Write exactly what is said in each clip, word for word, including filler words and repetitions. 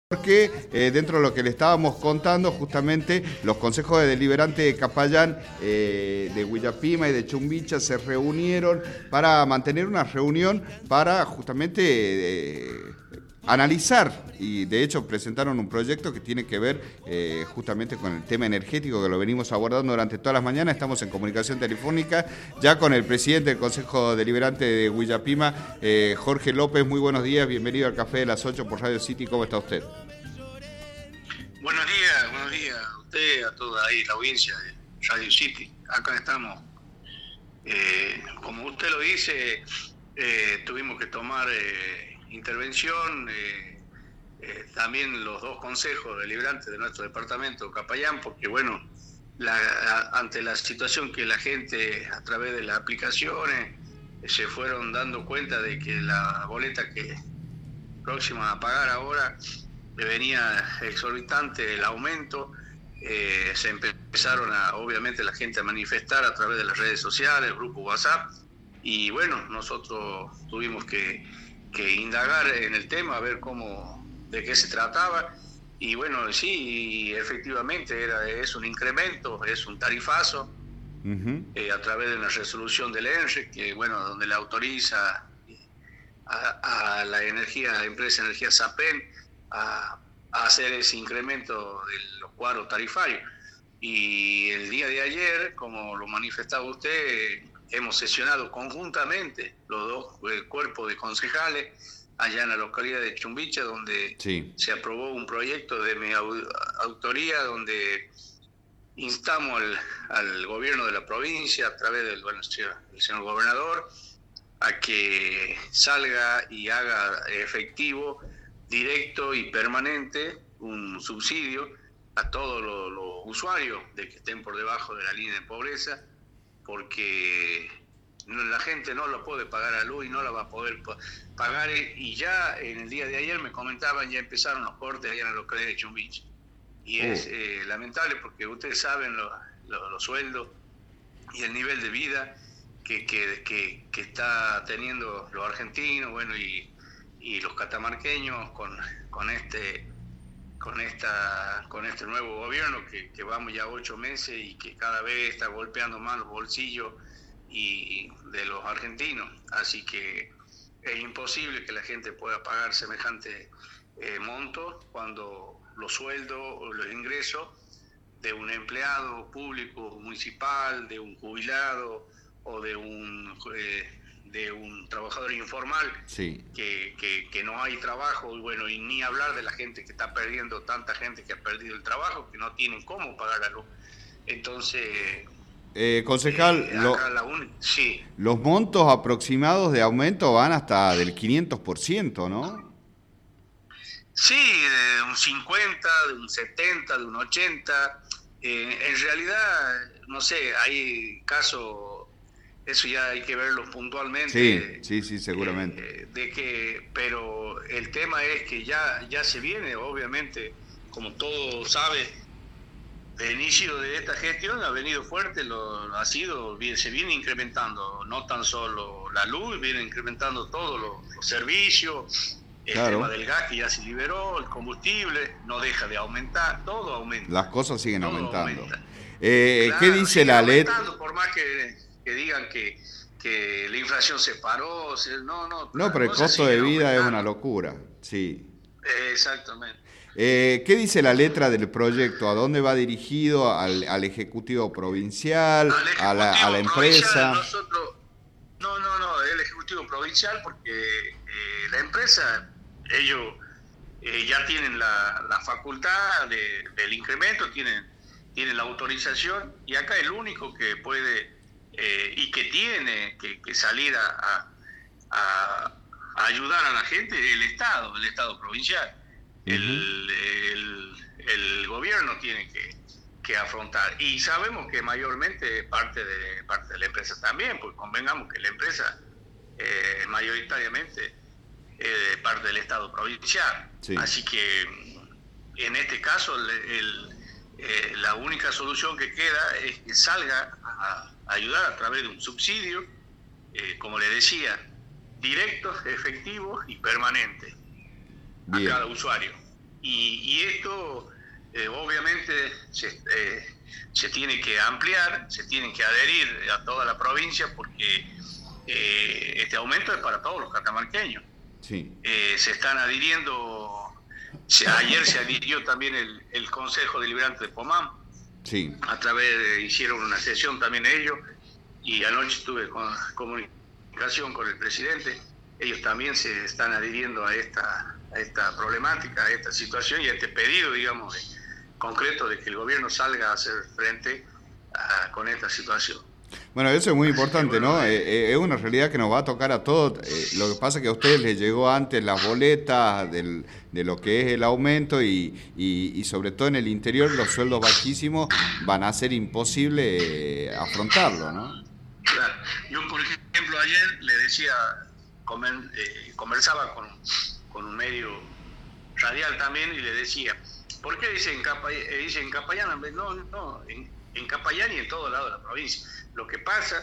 Porque eh, dentro de lo que le estábamos contando, justamente los consejos de deliberante de Capayán, eh, de Huillapima y de Chumbicha se reunieron para mantener una reunión para justamente eh, analizar, y de hecho presentaron un proyecto que tiene que ver eh, justamente con el tema energético, que lo venimos abordando durante todas las mañanas. Estamos en comunicación telefónica ya con el presidente del Consejo Deliberante de Huillapima, eh, Jorge López. Muy buenos días, bienvenido al Café de las ocho por Radio City. ¿Cómo está usted? Buenos días, buenos días a usted, a toda ahí la audiencia de Radio City. Acá estamos. Eh, como usted lo dice, eh, tuvimos que tomar eh, intervención, eh, eh, también los dos consejos deliberantes de nuestro departamento, Capayán, porque bueno, la, a, ante la situación que la gente a través de las aplicaciones eh, se fueron dando cuenta de que la boleta que próxima a pagar ahora venía exorbitante el aumento, eh, se empezaron a, obviamente, la gente a manifestar a través de las redes sociales, el grupo WhatsApp, y bueno, nosotros tuvimos que, que indagar en el tema, a ver cómo, de qué se trataba, y bueno, sí, efectivamente era, es un incremento, es un tarifazo, uh-huh. eh, a través de una resolución del ENRE, que bueno, donde le autoriza a, a la energía, a la empresa de energía SAPEN, A, a hacer ese incremento de los cuadros tarifarios. Y el día de ayer, como lo manifestaba usted, hemos sesionado conjuntamente los dos eh, cuerpos de concejales allá en la localidad de Chumbicha, donde sí. se aprobó un proyecto de mi au- autoría, donde instamos al, al gobierno de la provincia, a través del, bueno, el señor gobernador, a que salga y haga efectivo, directo y permanente, un subsidio a todos los, los usuarios de que estén por debajo de la línea de pobreza, porque no, la gente no lo puede pagar a luz y no la va a poder pagar. Y ya en el día de ayer me comentaban, ya empezaron los cortes allá en la localidad de Chumbicha. Y oh. es eh, lamentable, porque ustedes saben lo, lo, los sueldos y el nivel de vida que, que, que, que está teniendo los argentinos, bueno, y y los catamarqueños con con este con esta con este nuevo gobierno que, que vamos ya ocho meses y que cada vez está golpeando más los bolsillos y de los argentinos, así que es imposible que la gente pueda pagar semejante eh, monto cuando los sueldos o los ingresos de un empleado público municipal, de un jubilado o de un eh, de un trabajador informal, sí. que, que, que no hay trabajo, y bueno, y ni hablar de la gente que está perdiendo, tanta gente que ha perdido el trabajo, que no tienen cómo pagar la luz. Entonces, eh, concejal, eh, lo, la un... sí. los montos aproximados de aumento van hasta del quinientos por ciento, ¿no? Sí, de un cincuenta, de un setenta, de un ochenta. Eh, en realidad, no sé, hay casos. Eso ya hay que verlo puntualmente. Sí, sí, sí, seguramente. Eh, de que, pero el tema es que ya, ya se viene, obviamente, como todo sabe, el inicio de esta gestión ha venido fuerte, lo, ha sido, se viene incrementando, no tan solo la luz, viene incrementando todos los, los servicios, el claro. tema del gas que ya se liberó, el combustible no deja de aumentar, todo aumenta. Las cosas siguen todo aumentando. Aumenta. Eh, claro, ¿Qué dice la letra? Por más que... que digan que, que la inflación se paró, no, no. No, pero el costo de vida es una locura, sí. Exactamente. Eh, ¿Qué dice la letra del proyecto? ¿A dónde va dirigido? ¿Al, al Ejecutivo Provincial? Al ejecutivo a, la, a la empresa? Nosotros, no, no, no, el Ejecutivo Provincial, porque eh, la empresa, ellos eh, ya tienen la, la facultad de, del incremento, tienen, tienen la autorización, y acá el único que puede... Eh, y que tiene que, que salir a, a, a ayudar a la gente, el Estado, el Estado provincial. Uh-huh. El, el, el gobierno tiene que, que afrontar. Y sabemos que mayormente parte de, parte de la empresa también, pues convengamos que la empresa eh, mayoritariamente es parte del Estado provincial. Sí. Así que en este caso el, el, eh, la única solución que queda es que salga a ayudar a través de un subsidio, eh, como le decía, directo, efectivo y permanente. Bien. A cada usuario. Y, y esto eh, obviamente se, eh, se tiene que ampliar, se tiene que adherir a toda la provincia porque eh, este aumento es para todos los catamarqueños. Sí. Eh, se están adhiriendo, se, ayer se adhirió también el, el Consejo Deliberante de Pomán, sí. A través de, hicieron una sesión también ellos, y anoche tuve con, comunicación con el presidente. Ellos también se están adhiriendo a esta, a esta problemática, a esta situación y a este pedido, digamos, de, concreto de que el gobierno salga a hacer frente a, con esta situación. Bueno, eso es muy importante, ¿no? Eh, es una realidad que nos va a tocar a todos. Eh, lo que pasa es que a ustedes les llegó antes las boletas del, de lo que es el aumento y, y, y sobre todo en el interior los sueldos bajísimos van a ser imposible eh, afrontarlo, ¿no? Claro. Yo, por ejemplo, ayer le decía, comen, eh, conversaba con, con un medio radial también y le decía, ¿por qué dice en, Capa, eh, dice en Capayán? No, no, en, en Capayán y en todo lado de la provincia. Lo que pasa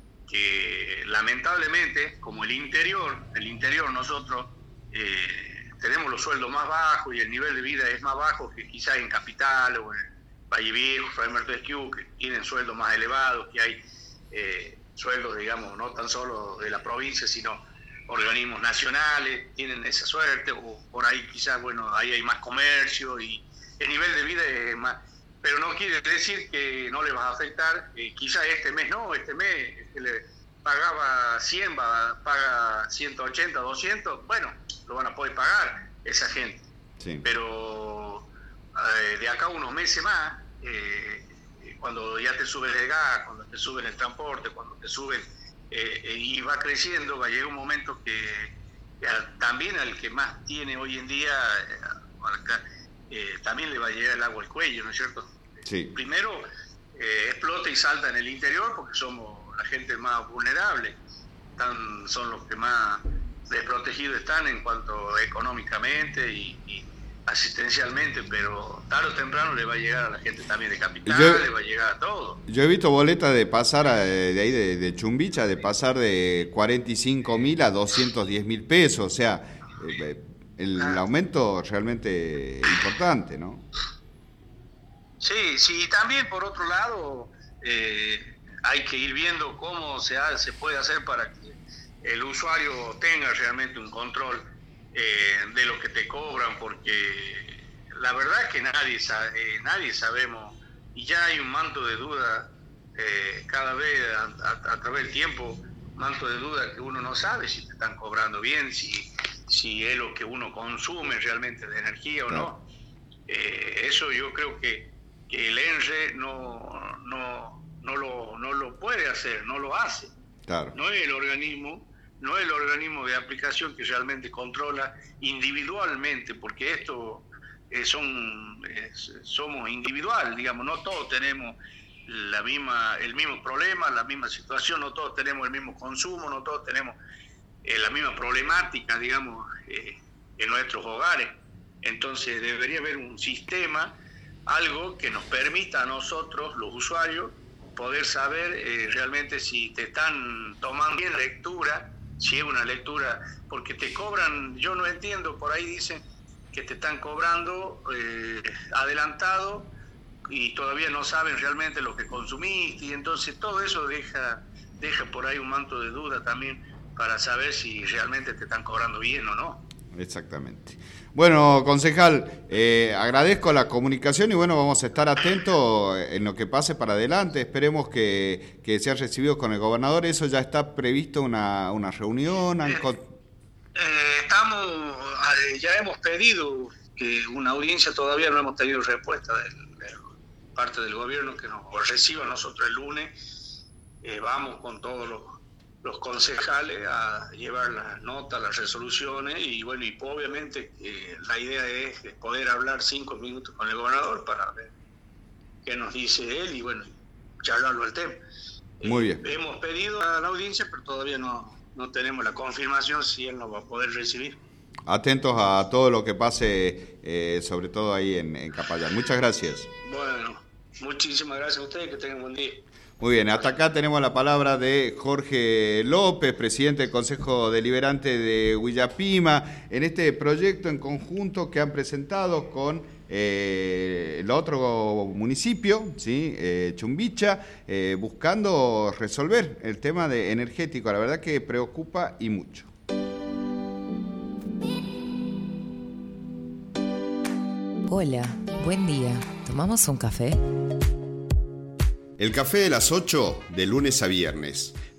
que lamentablemente, como el interior, el interior nosotros eh, tenemos los sueldos más bajos y el nivel de vida es más bajo que quizás en Capital o en Valle Viejo, Fray Martesquieu, que tienen sueldos más elevados, que hay eh, sueldos, digamos, no tan solo de la provincia, sino organismos nacionales, tienen esa suerte, o por ahí quizás, bueno, ahí hay más comercio y el nivel de vida es más... Pero no quiere decir que no le va a afectar, eh, quizás este mes no, este mes que le pagaba cien, va, paga ciento ochenta, doscientos, bueno, lo van a poder pagar esa gente. Sí. Pero eh, de acá a unos meses más, eh, cuando ya te suben el gas, cuando te suben el transporte, cuando te suben, eh, y va creciendo, va a llegar un momento que, que también al que más tiene hoy en día, eh, Eh, también le va a llegar el agua al cuello, ¿no es cierto? Sí. Primero, eh, explota y salta en el interior porque somos la gente más vulnerable, Tan, son los que más desprotegidos están en cuanto económicamente y, y asistencialmente, pero tarde o temprano le va a llegar a la gente también de Capital, yo, le va a llegar a todo. Yo he visto boletas de pasar a, de ahí de, de Chumbicha, de pasar de cuarenta y cinco mil a doscientos diez mil pesos, o sea... Eh, el ah. aumento realmente importante, ¿no? Sí, sí, y también por otro lado eh, hay que ir viendo cómo se, ha, se puede hacer para que el usuario tenga realmente un control eh, de lo que te cobran, porque la verdad es que nadie sabe, eh, nadie sabemos, y ya hay un manto de duda eh, cada vez a, a, a través del tiempo, manto de duda que uno no sabe si te están cobrando bien, si si es lo que uno consume realmente de energía o no. no. Eh, eso yo creo que, que el ENRE no, no, no, lo, no lo puede hacer, no lo hace. Claro. No es el organismo, no es el organismo de aplicación que realmente controla individualmente, porque esto eh, son eh, somos individual, digamos, no todos tenemos la misma, el mismo problema, la misma situación, no todos tenemos el mismo consumo, no todos tenemos Eh, la misma problemática, digamos, eh, en nuestros hogares. Entonces debería haber un sistema, algo que nos permita a nosotros, los usuarios, poder saber eh, realmente si te están tomando bien lectura, si es una lectura, porque te cobran, yo no entiendo, por ahí dicen que te están cobrando eh, adelantado y todavía no saben realmente lo que consumiste, y entonces todo eso deja, deja por ahí un manto de duda también, para saber si realmente te están cobrando bien o no. Exactamente. Bueno, concejal, eh, agradezco la comunicación y bueno, vamos a estar atentos en lo que pase para adelante. Esperemos que, que sea recibido con el gobernador. ¿Eso ya está previsto una, una reunión? Eh, eh, estamos, ya hemos pedido que una audiencia, todavía no hemos tenido respuesta de, de parte del gobierno que nos reciba nosotros el lunes. Eh, vamos con todos los los concejales a llevar las notas, las resoluciones, y bueno, y obviamente eh, la idea es poder hablar cinco minutos con el gobernador para ver qué nos dice él y bueno, charlarlo al tema. Muy bien. Eh, hemos pedido a la audiencia, pero todavía no, no tenemos la confirmación si él nos va a poder recibir. Atentos a todo lo que pase, eh, sobre todo ahí en, en Capayán. Muchas gracias. Bueno, muchísimas gracias a ustedes, que tengan buen día. Muy bien, hasta acá tenemos la palabra de Jorge López, presidente del Consejo Deliberante de Huillapima, en este proyecto en conjunto que han presentado con eh, el otro municipio, ¿sí? eh, Chumbicha, eh, buscando resolver el tema de energético. La verdad que preocupa y mucho. Hola, buen día. ¿Tomamos un café? El café de las ocho, de lunes a viernes.